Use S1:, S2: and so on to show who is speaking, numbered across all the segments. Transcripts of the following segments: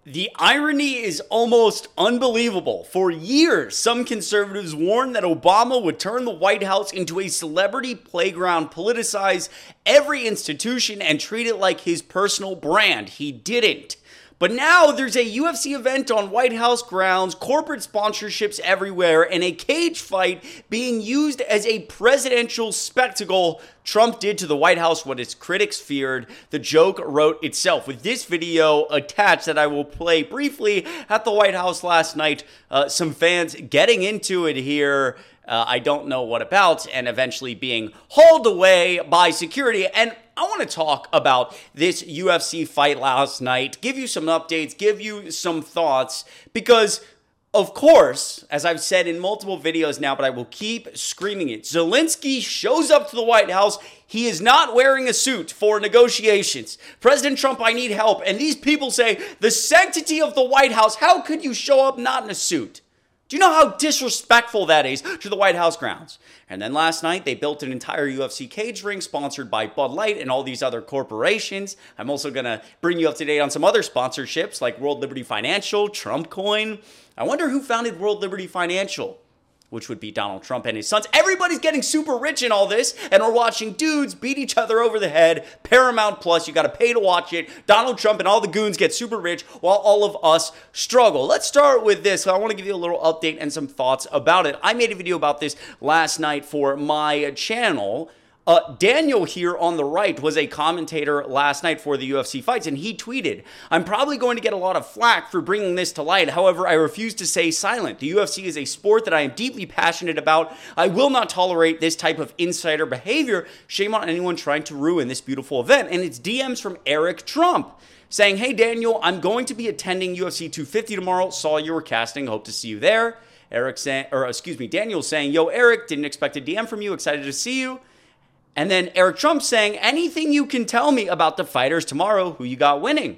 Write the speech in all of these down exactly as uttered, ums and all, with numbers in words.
S1: The irony is almost unbelievable. For years, some conservatives warned that Obama would turn the White House into a celebrity playground, politicize every institution, and treat it like his personal brand. He didn't. But now there's a U F C event on White House grounds, corporate sponsorships everywhere, and a cage fight being used as a presidential spectacle. Trump did to the White House what its critics feared. The joke wrote itself. With this video attached that I will play briefly at the White House last night, uh, some fans getting into it here. Uh, I don't know what about, and eventually being hauled away by security. And I want to talk about this U F C fight last night, give you some updates, give you some thoughts, because of course, as I've said in multiple videos now, but I will keep screaming it, Zelensky shows up to the White House. He is not wearing a suit for negotiations. President Trump, I need help. And these people say, the sanctity of the White House, how could you show up not in a suit? Do you know how disrespectful that is to the White House grounds? And then last night, they built an entire U F C cage ring sponsored by Bud Light and all these other corporations. I'm also going to bring you up to date on some other sponsorships like World Liberty Financial, Trump Coin. I wonder who founded World Liberty Financial, which would be Donald Trump and his sons. Everybody's getting super rich in all this, and we're watching dudes beat each other over the head. Paramount Plus, you got to pay to watch it. Donald Trump and all the goons get super rich while all of us struggle. Let's start with this. I want to give you a little update and some thoughts about it. I made a video about this last night for my channel. Uh, Daniel here on the right was a commentator last night for the U F C fights, and he tweeted, I'm probably going to get a lot of flack for bringing this to light. However, I refuse to stay silent. The U F C is a sport that I am deeply passionate about. I will not tolerate this type of insider behavior. Shame on anyone trying to ruin this beautiful event. And it's D Ms from Eric Trump saying, hey, Daniel, I'm going to be attending U F C two fifty tomorrow. Saw you were casting. Hope to see you there. Eric saying, or excuse me, Daniel saying, yo, Eric, didn't expect a D M from you. Excited to see you. And then Eric Trump saying, anything you can tell me about the fighters tomorrow, who you got winning?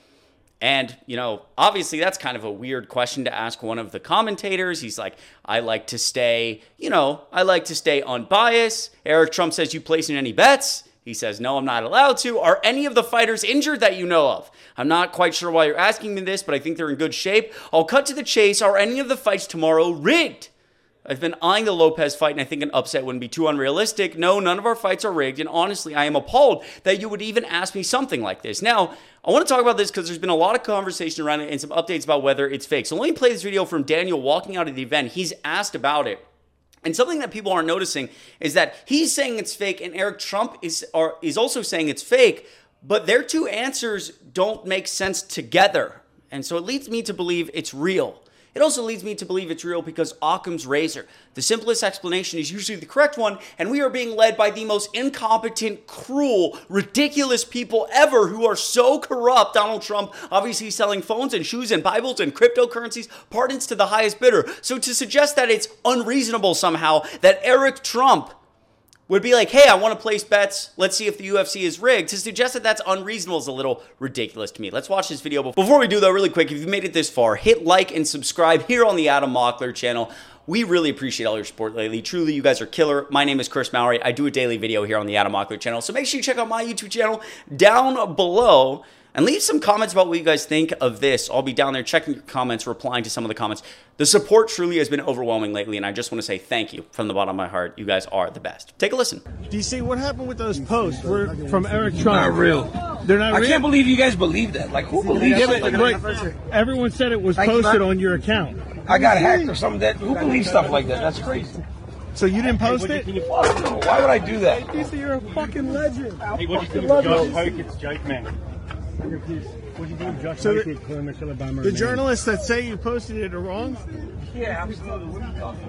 S1: And, you know, obviously that's kind of a weird question to ask one of the commentators. He's like, I like to stay, you know, I like to stay unbiased. Eric Trump says, you placing any bets? He says, no, I'm not allowed to. Are any of the fighters injured that you know of? I'm not quite sure why you're asking me this, but I think they're in good shape. I'll cut to the chase. Are any of the fights tomorrow rigged? I've been eyeing the Lopez fight, and I think an upset wouldn't be too unrealistic. No, none of our fights are rigged, and honestly, I am appalled that you would even ask me something like this. Now, I want to talk about this because there's been a lot of conversation around it and some updates about whether it's fake. So let me play this video from Daniel walking out of the event. He's asked about it. And something that people aren't noticing is that he's saying it's fake, and Eric Trump is, are, is also saying it's fake, but their two answers don't make sense together. And so it leads me to believe it's real. It also leads me to believe it's real because Occam's razor. The simplest explanation is usually the correct one, and we are being led by the most incompetent, cruel, ridiculous people ever who are so corrupt. Donald Trump obviously selling phones and shoes and Bibles and cryptocurrencies, pardons to the highest bidder. So to suggest that it's unreasonable somehow that Eric Trump would be like, hey, I want to place bets. Let's see if the U F C is rigged. To suggest that that's unreasonable is a little ridiculous to me. Let's watch this video. Before we do, though, really quick, if you've made it this far, hit like and subscribe here on the Adam Mockler channel. We really appreciate all your support lately. Truly, you guys are killer. My name is Chris Mowry. I do a daily video here on the Adam Mockler channel. So make sure you check out my YouTube channel down below. And leave some comments about what you guys think of this. I'll be down there checking your comments, replying to some of the comments. The support truly has been overwhelming lately, and I just want to say thank you from the bottom of my heart. You guys are the best. Take a listen.
S2: D C, what happened with those posts We're from Eric Trump?
S3: Not real.
S2: They're not real?
S3: I can't believe you guys believe that. Like, who believes
S2: yeah,
S3: something
S2: but,
S3: like that?
S2: Wait, everyone said it was
S3: Thank
S2: posted
S3: you,
S2: on your account.
S3: I got hacked or something. That Who believes stuff like that? That's crazy.
S2: So you didn't post it?
S3: Fuck no. Why would I do that?
S2: D C, you're a fucking legend.
S4: Hey, what do you think of Josh Hokett's joke, man? What do you think of Josh
S2: So
S4: Hokett calling Michelle Obama?
S2: The journalists that say you posted it are wrong?
S3: Yeah, absolutely. What are you talking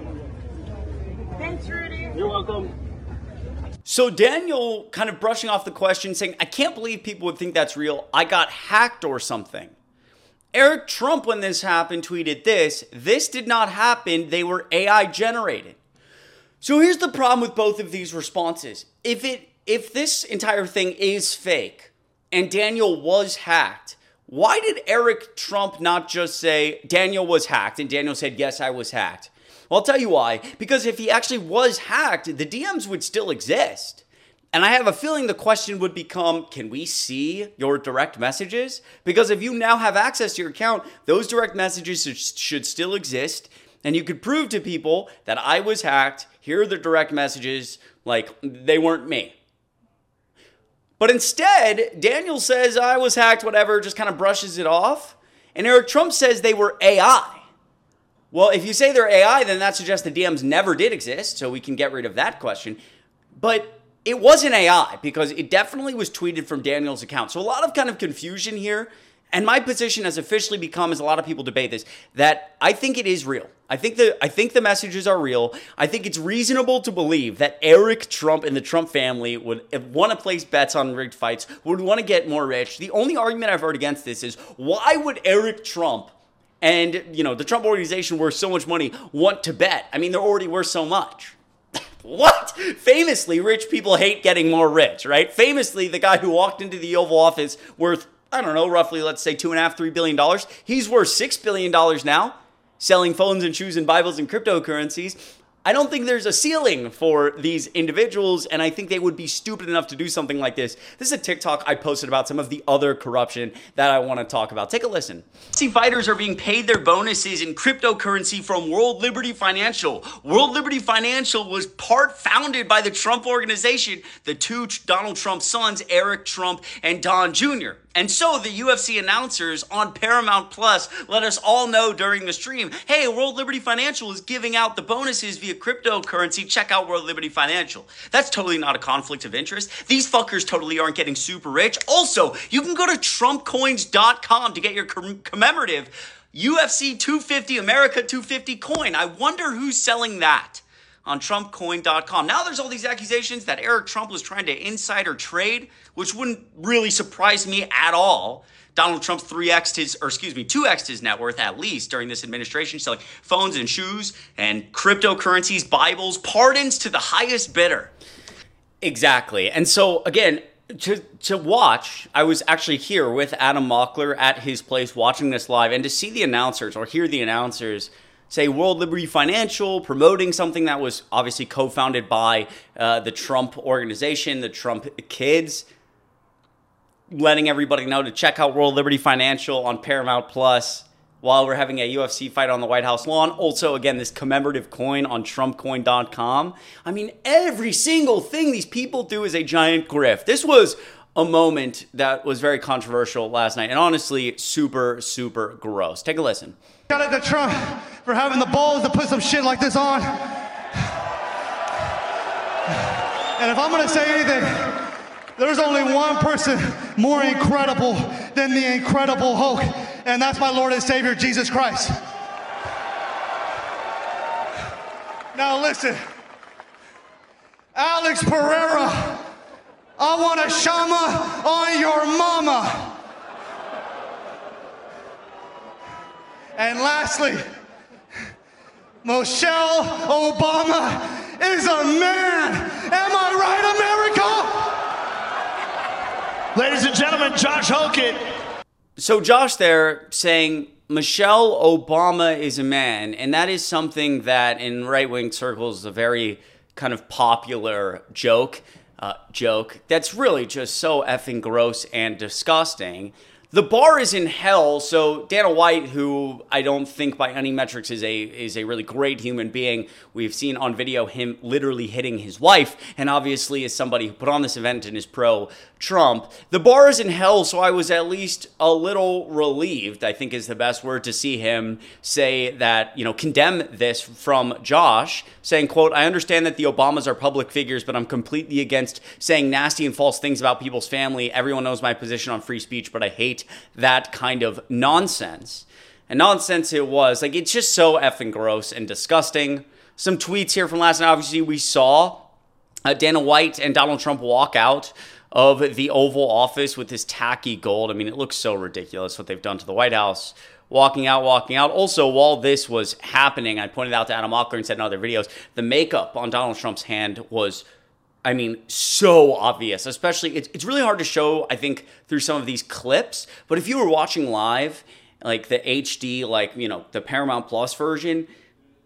S3: about?
S5: Thanks, Rudy.
S4: You're welcome.
S1: So Daniel kind of brushing off the question, saying, I can't believe people would think that's real. I got hacked or something. Eric Trump, when this happened, tweeted this. This did not happen. They were A I generated. So here's the problem with both of these responses. If it, if this entire thing is fake and Daniel was hacked, why did Eric Trump not just say Daniel was hacked and Daniel said, yes, I was hacked? Well, I'll tell you why. Because if he actually was hacked, the D Ms would still exist. And I have a feeling the question would become, can we see your direct messages? Because if you now have access to your account, those direct messages should still exist. And you could prove to people that I was hacked. Here are the direct messages. Like, they weren't me. But instead, Daniel says I was hacked, whatever, just kind of brushes it off. And Eric Trump says they were A I. Well, if you say they're A I, then that suggests the D Ms never did exist, so we can get rid of that question. But it wasn't A I, because it definitely was tweeted from Daniel's account. So a lot of kind of confusion here. And my position has officially become, as a lot of people debate this, that I think it is real. I think the I think the messages are real. I think it's reasonable to believe that Eric Trump and the Trump family would want to place bets on rigged fights, would want to get more rich. The only argument I've heard against this is, why would Eric Trump and, you know, the Trump organization worth so much money want to bet? I mean, they're already worth so much. What? Famously, rich people hate getting more rich, right? Famously, the guy who walked into the Oval Office worth, I don't know, roughly, let's say two and a half, three billion dollars. He's worth six billion dollars now, selling phones and shoes and Bibles and cryptocurrencies. I don't think there's a ceiling for these individuals, and I think they would be stupid enough to do something like this. This is a TikTok I posted about some of the other corruption that I want to talk about. Take a listen. U F C fighters are being paid their bonuses in cryptocurrency from World Liberty Financial. World Liberty Financial was part founded by the Trump organization, the two Donald Trump sons, Eric Trump and Don Junior And so the U F C announcers on Paramount Plus let us all know during the stream, hey, World Liberty Financial is giving out the bonuses via cryptocurrency. Check out World Liberty Financial. That's totally not a conflict of interest. These fuckers totally aren't getting super rich. Also, you can go to Trump Coins dot com to get your commemorative U F C two fifty America two fifty coin. I wonder who's selling that on Trump Coin dot com. Now there's all these accusations that Eric Trump was trying to insider trade, which wouldn't really surprise me at all. Donald Trump three X'd his, or excuse me, two X'd his net worth at least during this administration, selling phones and shoes and cryptocurrencies, Bibles, pardons to the highest bidder. Exactly. And so again, to to watch, I was actually here with Adam Mockler at his place watching this live, and to see the announcers or hear the announcers say World Liberty Financial promoting something that was obviously co-founded by uh, the Trump organization, the Trump kids, letting everybody know to check out World Liberty Financial on Paramount Plus while we're having a U F C fight on the White House lawn. Also, again, this commemorative coin on Trump Coin dot com. I mean, every single thing these people do is a giant grift. This was a moment that was very controversial last night, and honestly, super, super gross. Take a listen.
S5: Shout out to Trump for having the balls to put some shit like this on. And if I'm gonna say anything, there's only one person more incredible than the Incredible Hulk, and that's my Lord and Savior, Jesus Christ. Now listen, Alex Pereira, I want a shama on your mama. And lastly, Michelle Obama is a man. Am I right, America?
S2: Ladies and gentlemen, Josh Hogan.
S1: So Josh there saying Michelle Obama is a man, and that is something that in right-wing circles is a very kind of popular joke, uh, joke that's really just so effing gross and disgusting. The bar is in hell, so Dana White, who I don't think by any metrics is a is a really great human being, we've seen on video him literally hitting his wife, and obviously is somebody who put on this event and is pro-Trump. The bar is in hell, so I was at least a little relieved, I think is the best word, to see him say that, you know, condemn this from Josh, saying, quote, I understand that the Obamas are public figures, but I'm completely against saying nasty and false things about people's family. Everyone knows my position on free speech, but I hate that kind of nonsense. And nonsense it was. Like, it's just so effing gross and disgusting. Some tweets here from last night. Obviously, we saw uh, Dana White and Donald Trump walk out of the Oval Office with this tacky gold. I mean, it looks so ridiculous what they've done to the White House. Walking out, walking out. Also, while this was happening, I pointed out to Adam Mockler and said in other videos, the makeup on Donald Trump's hand was, I mean, so obvious. Especially, it's, it's really hard to show, I think, through some of these clips. But if you were watching live, like the H D, like, you know, the Paramount Plus version,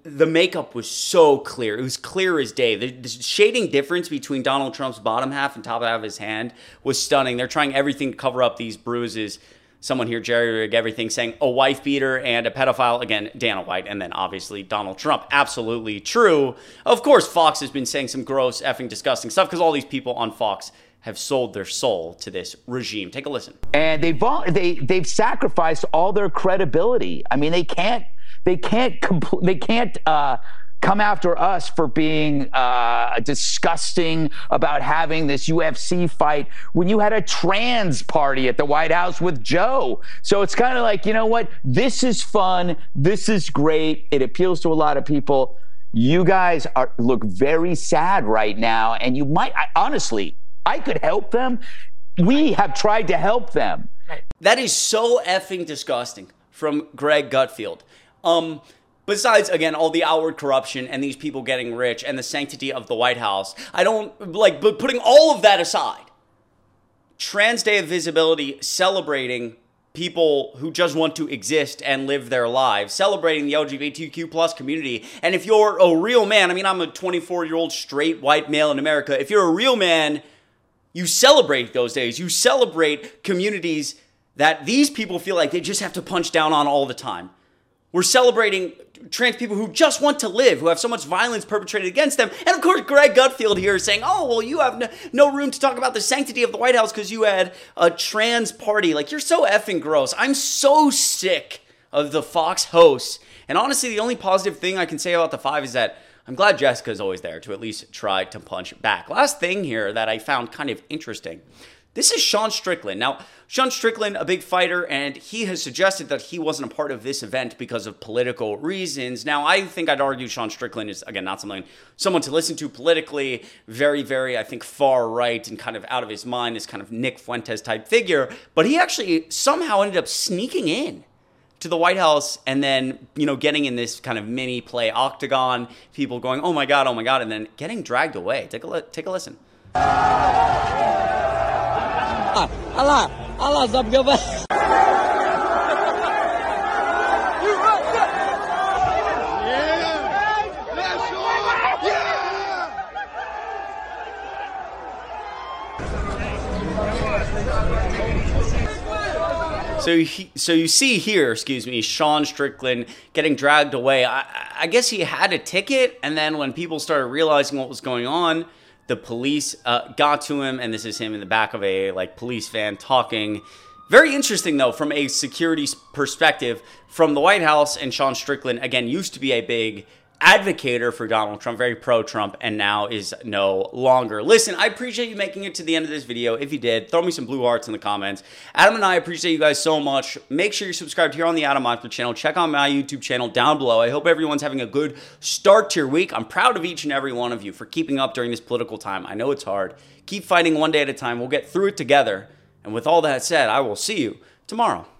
S1: the makeup was so clear. It was clear as day. The, the shading difference between Donald Trump's bottom half and top half of his hand was stunning. They're trying everything to cover up these bruises. Someone here jerry-rigged everything, saying a wife beater and a pedophile. Again, Dana White, and then obviously Donald Trump. Absolutely true. Of course, Fox has been saying some gross, effing disgusting stuff because all these people on Fox have sold their soul to this regime. Take a listen.
S6: And they've they they've sacrificed all their credibility. I mean, they can't they can't compl- they can't uh, come after us for being uh, disgusting about having this U F C fight when you had a trans party at the White House with Joe. So it's kind of like, you know what? This is fun. This is great. It appeals to a lot of people. You guys are look very sad right now, and you might I, honestly. I could help them. We have tried to help them.
S1: That is so effing disgusting from Greg Gutfeld. Um, besides, again, all the outward corruption and these people getting rich and the sanctity of the White House, I don't, like, but putting all of that aside, Trans Day of Visibility celebrating people who just want to exist and live their lives, celebrating the L G B T Q plus community. And if you're a real man, I mean, I'm a twenty-four-year-old straight white male in America. If you're a real man, you celebrate those days. You celebrate communities that these people feel like they just have to punch down on all the time. We're celebrating trans people who just want to live, who have so much violence perpetrated against them. And of course, Greg Gutfeld here is saying, oh, well, you have no, no room to talk about the sanctity of the White House because you had a trans party. Like, you're so effing gross. I'm so sick of the Fox hosts. And honestly, the only positive thing I can say about the five is that I'm glad Jessica's always there to at least try to punch back. Last thing here that I found kind of interesting. This is Sean Strickland. Now, Sean Strickland, a big fighter, and he has suggested that he wasn't a part of this event because of political reasons. Now, I think I'd argue Sean Strickland is, again, not something, someone to listen to politically, very, very, I think, far right and kind of out of his mind, this kind of Nick Fuentes type figure. But he actually somehow ended up sneaking in to the White House and then, you know, getting in this kind of mini play octagon, people going, oh my God, oh my God, and then getting dragged away. Take a, li- take a listen.
S7: Allah, Allah, stop your
S1: So, he, so you see here, excuse me, Sean Strickland getting dragged away. I, I guess he had a ticket, and then when people started realizing what was going on, the police uh, got to him, and this is him in the back of a like police van talking. Very interesting, though, from a security perspective from the White House. And Sean Strickland, again, used to be a big advocator for Donald Trump, very pro-Trump, and now is no longer. Listen, I appreciate you making it to the end of this video. If you did, throw me some blue hearts in the comments. Adam and I appreciate you guys so much. Make sure you're subscribed here on the Adam Osborne channel. Check out my YouTube channel down below. I hope everyone's having a good start to your week. I'm proud of each and every one of you for keeping up during this political time. I know it's hard. Keep fighting one day at a time. We'll get through it together. And with all that said, I will see you tomorrow.